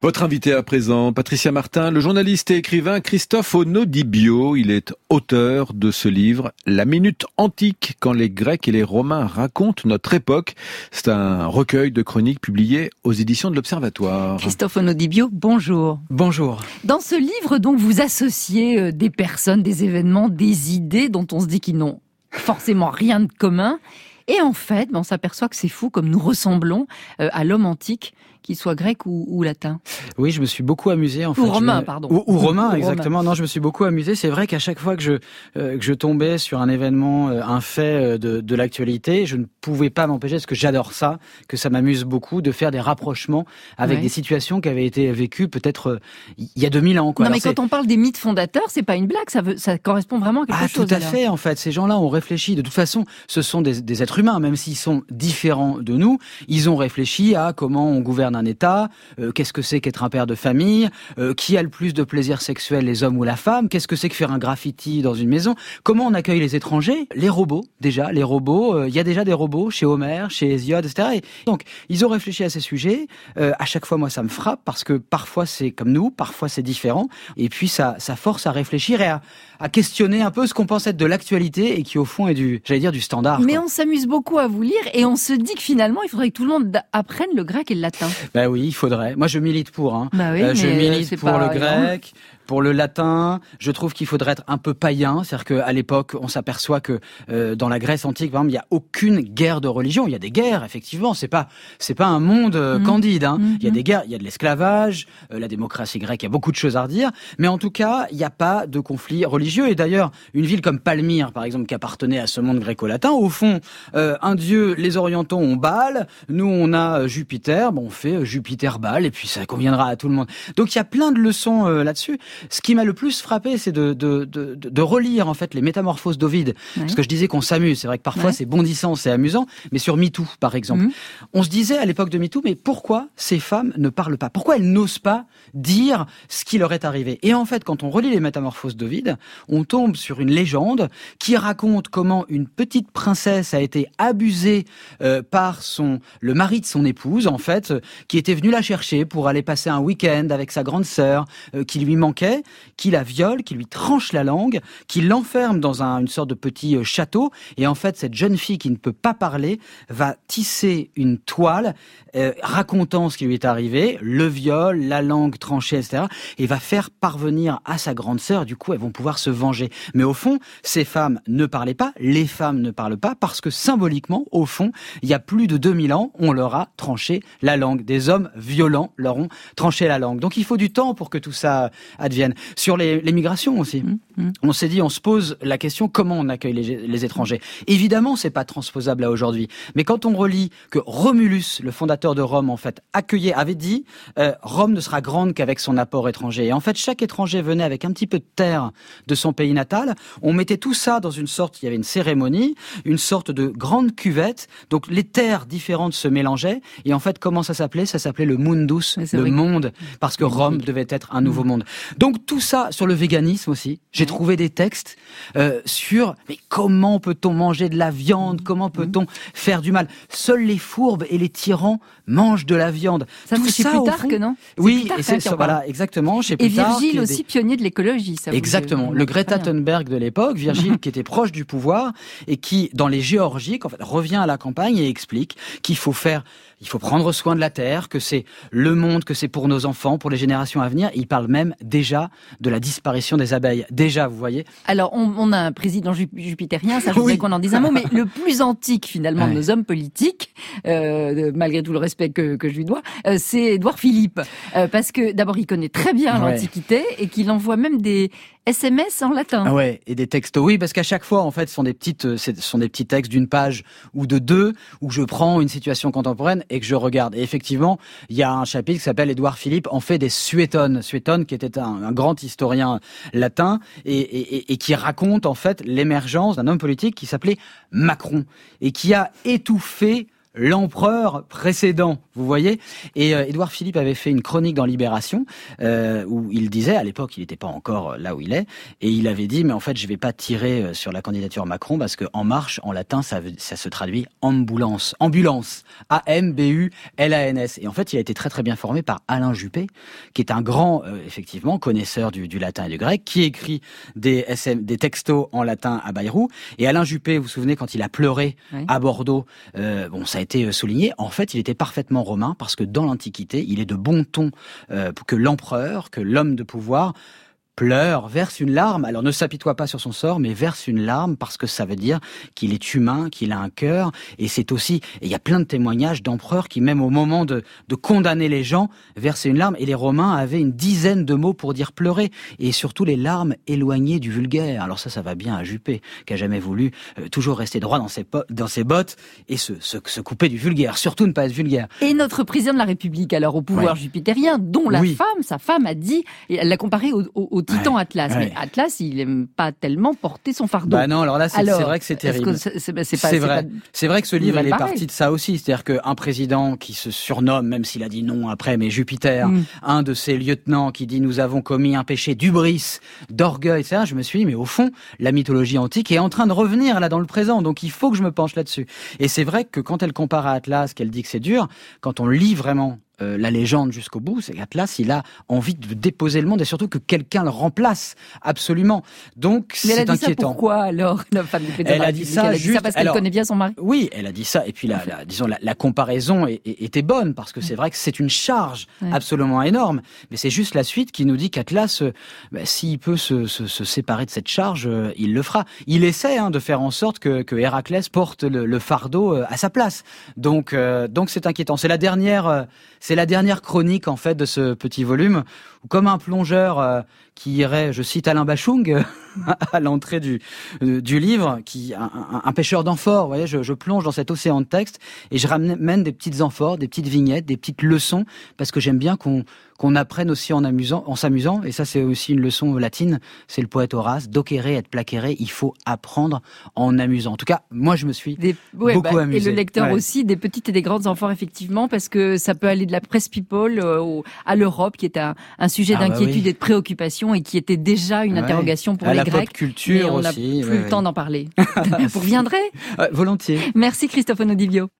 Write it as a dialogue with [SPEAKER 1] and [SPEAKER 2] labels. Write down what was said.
[SPEAKER 1] Votre invité à présent, Patricia Martin, le journaliste et écrivain Christophe Onodibio. Il est auteur de ce livre, La Minute Antique, quand les Grecs et les Romains racontent notre époque. C'est un recueil de chroniques publié aux éditions de l'Observatoire.
[SPEAKER 2] Christophe Onodibio, bonjour.
[SPEAKER 3] Bonjour.
[SPEAKER 2] Dans ce livre, donc, vous associez des personnes, des événements, des idées dont on se dit qu'ils n'ont forcément rien de commun. Et en fait, on s'aperçoit que c'est fou comme nous ressemblons à l'homme antique, qu'il soit grec ou latin.
[SPEAKER 3] Oui, je me suis beaucoup amusé en fait.
[SPEAKER 2] Ou romain, pardon.
[SPEAKER 3] Ou romain, exactement. Non, je me suis beaucoup amusé. C'est vrai qu'à chaque fois que je tombais sur un événement, un fait de l'actualité, je ne pouvais pas m'empêcher, parce que j'adore ça, que ça m'amuse beaucoup, de faire des rapprochements avec des situations qui avaient été vécues peut-être il y a 2000 ans. Quoi.
[SPEAKER 2] Non, mais quand on parle des mythes fondateurs, c'est pas une blague, ça correspond vraiment à quelque chose.
[SPEAKER 3] Tout à fait, en fait. Ces gens-là ont réfléchi. De toute façon, ce sont des êtres humains, même s'ils sont différents de nous. Ils ont réfléchi à comment on gouverne un État, qu'est-ce que c'est qu'être un père de famille, qui a le plus de plaisir sexuel, les hommes ou la femme, qu'est-ce que c'est que faire un graffiti dans une maison, comment on accueille les étrangers, les robots, déjà, les robots, il y a déjà des robots chez Homère, chez Hésiode, etc. Et donc, ils ont réfléchi à ces sujets. À chaque fois, moi, ça me frappe, parce que parfois c'est comme nous, parfois c'est différent, et puis ça force à réfléchir et à questionner un peu ce qu'on pense être de l'actualité et qui, au fond, est du standard.
[SPEAKER 2] Mais on s'amuse beaucoup à vous lire et on se dit que finalement, il faudrait que tout le monde apprenne le grec et le latin.
[SPEAKER 3] Ben oui, il faudrait. Moi, je milite pour.
[SPEAKER 2] Bah oui,
[SPEAKER 3] je milite pour le grec, pour le latin. Je trouve qu'il faudrait être un peu païen. C'est-à-dire qu'à l'époque, on s'aperçoit que dans la Grèce antique, par exemple, il n'y a aucune guerre de religion. Il y a des guerres, effectivement. C'est pas un monde candide. Il y a des guerres, il y a de l'esclavage, la démocratie grecque, il y a beaucoup de choses à redire. Mais en tout cas, il n'y a pas de conflit religieux. Et d'ailleurs, une ville comme Palmyre, par exemple, qui appartenait à ce monde gréco-latin, au fond, un dieu, les orientaux ont Baal, nous on a Jupiter, on fait Jupiter-Baal, et puis ça conviendra à tout le monde. Donc il y a plein de leçons là-dessus. Ce qui m'a le plus frappé, c'est de relire en fait les Métamorphoses d'Ovide. Parce que je disais qu'on s'amuse, c'est vrai que parfois c'est bondissant, c'est amusant, mais sur MeToo par exemple. On se disait à l'époque de MeToo, mais pourquoi ces femmes ne parlent pas ? Pourquoi elles n'osent pas dire ce qui leur est arrivé ? Et en fait, quand on relit les Métamorphoses d'Ovide, on tombe sur une légende qui raconte comment une petite princesse a été abusée par le mari de son épouse, en fait, qui était venu la chercher pour aller passer un week-end avec sa grande sœur, qui lui manquait, qui la viole, qui lui tranche la langue, qui l'enferme dans une sorte de petit château. Et en fait, cette jeune fille qui ne peut pas parler va tisser une toile racontant ce qui lui est arrivé, le viol, la langue tranchée, etc. Et va faire parvenir à sa grande sœur. Du coup, elles vont pouvoir se venger. Mais au fond, ces femmes ne parlaient pas, les femmes ne parlent pas, parce que symboliquement, au fond, il y a plus de 2000 ans, on leur a tranché la langue. Des hommes violents leur ont tranché la langue. Donc il faut du temps pour que tout ça advienne. Sur les migrations aussi, on s'est dit, on se pose la question, comment on accueille les étrangers ? Évidemment, c'est pas transposable à aujourd'hui. Mais quand on relit que Romulus, le fondateur de Rome, en fait, avait dit, Rome ne sera grande qu'avec son apport étranger. Et en fait, chaque étranger venait avec un petit peu de terre de son pays natal. On mettait tout ça dans il y avait une cérémonie, une sorte de grande cuvette. Donc les terres différentes se mélangeaient. Et en fait, comment ça s'appelait ? Ça s'appelait le mundus, le monde, parce que Rome devait être un nouveau monde. Donc tout ça, sur le véganisme aussi, j'ai trouvé des textes sur mais comment peut-on manger de la viande ? Comment peut-on faire du mal ? Seuls les fourbes et les tyrans mangent de la viande.
[SPEAKER 2] Ça,
[SPEAKER 3] tout
[SPEAKER 2] c'est
[SPEAKER 3] ça,
[SPEAKER 2] Plutarque, non ?
[SPEAKER 3] Oui, et c'est voilà, exactement. Chez Plutarque,
[SPEAKER 2] et Virgile aussi, pionnier de l'écologie. Ça
[SPEAKER 3] exactement. Le Greta Thunberg de l'époque, Virgile, qui était proche du pouvoir et qui, dans les Géorgiques, en fait, revient à la campagne et explique qu'il faut prendre soin de la terre, que c'est le monde, que c'est pour nos enfants, pour les générations à venir. Et il parle même déjà de la disparition des abeilles. Déjà, vous voyez.
[SPEAKER 2] Alors, on a un président jupitérien, ça je voudrais qu'on en dise un mot, mais le plus antique finalement de nos hommes politiques, malgré tout le respect que je lui dois, c'est Édouard Philippe. Parce que d'abord, il connaît très bien l'Antiquité et qu'il envoie même des SMS en latin.
[SPEAKER 3] Ah ouais, et des textos. Oui, parce qu'à chaque fois, en fait, ce sont des petits textes d'une page ou de deux, où je prends une situation contemporaine et que je regarde. Et effectivement, il y a un chapitre qui s'appelle Édouard Philippe en fait des Suétones. Suétone, qui était un grand historien latin et qui raconte, en fait, l'émergence d'un homme politique qui s'appelait Macron et qui a étouffé l'empereur précédent, vous voyez. Et Édouard Philippe avait fait une chronique dans Libération où il disait, à l'époque, il n'était pas encore là où il est, et il avait dit, mais en fait, je vais pas tirer sur la candidature Macron parce que En Marche, en latin, ça se traduit ambulance, A-M-B-U-L-A-N-S. Et en fait, il a été très très bien formé par Alain Juppé, qui est un grand, effectivement, connaisseur du latin et du grec, qui écrit des textos en latin à Bayrou. Et Alain Juppé, vous vous souvenez, quand il a pleuré à Bordeaux, ça a été souligné. En fait, il était parfaitement romain parce que dans l'Antiquité, il est de bon ton que l'empereur, que l'homme de pouvoir pleure, verse une larme. Alors ne s'apitoie pas sur son sort, mais verse une larme parce que ça veut dire qu'il est humain, qu'il a un cœur. Et c'est aussi, et il y a plein de témoignages d'empereurs qui, même au moment de condamner les gens, versaient une larme. Et les Romains avaient une dizaine de mots pour dire pleurer. Et surtout les larmes éloignées du vulgaire. Alors ça va bien à Juppé, qui a jamais voulu toujours rester droit dans ses bottes et se couper du vulgaire. Surtout ne pas être vulgaire.
[SPEAKER 2] Et notre président de la République, alors au pouvoir jupitérien, dont sa femme a dit, et elle l'a comparé au titan Atlas. Mais Atlas, il aime pas tellement porter son fardeau.
[SPEAKER 3] Bah non, alors là, c'est vrai que c'est terrible. C'est vrai que ce livre, il est parti de ça aussi. C'est-à-dire qu'un président qui se surnomme, même s'il a dit non après, mais Jupiter, un de ses lieutenants qui dit nous avons commis un péché d'hubris, d'orgueil, etc. Je me suis dit, mais au fond, la mythologie antique est en train de revenir là dans le présent. Donc il faut que je me penche là-dessus. Et c'est vrai que quand elle compare à Atlas, qu'elle dit que c'est dur, quand on lit vraiment la légende jusqu'au bout, c'est qu'Atlas, il a envie de déposer le monde et surtout que quelqu'un le remplace, absolument. Donc, c'est inquiétant.
[SPEAKER 2] Mais elle a dit ça pourquoi, alors, la femme du président?
[SPEAKER 3] Elle a dit ça
[SPEAKER 2] parce qu'elle connaît bien son mari?
[SPEAKER 3] Oui, elle a dit ça. Et puis, la comparaison était bonne parce que c'est vrai que c'est une charge absolument énorme. Mais c'est juste la suite qui nous dit qu'Atlas, s'il peut se séparer de cette charge, il le fera. Il essaie de faire en sorte que Héraclès porte le fardeau à sa place. Donc c'est inquiétant. C'est la dernière chronique en fait de ce petit volume où, comme un plongeur qui irait, je cite Alain Bachung, à l'entrée du livre, un pêcheur d'amphores, vous voyez, je plonge dans cet océan de texte et je ramène des petites amphores, des petites vignettes, des petites leçons, parce que j'aime bien qu'on apprenne aussi en s'amusant, et ça c'est aussi une leçon latine, c'est le poète Horace, docere et placere, il faut apprendre en amusant. En tout cas, moi je me suis beaucoup amusé.
[SPEAKER 2] Et le lecteur aussi, des petites et des grandes amphores effectivement, parce que ça peut aller de la presse people à l'Europe, qui est un sujet d'inquiétude et de préoccupation, et qui était déjà une interrogation pour les Grecs.
[SPEAKER 3] La pop culture
[SPEAKER 2] mais on n'a
[SPEAKER 3] aussi.
[SPEAKER 2] plus le temps d'en parler. Vous reviendrez ?
[SPEAKER 3] Volontiers.
[SPEAKER 2] Merci Christophe Onodibio.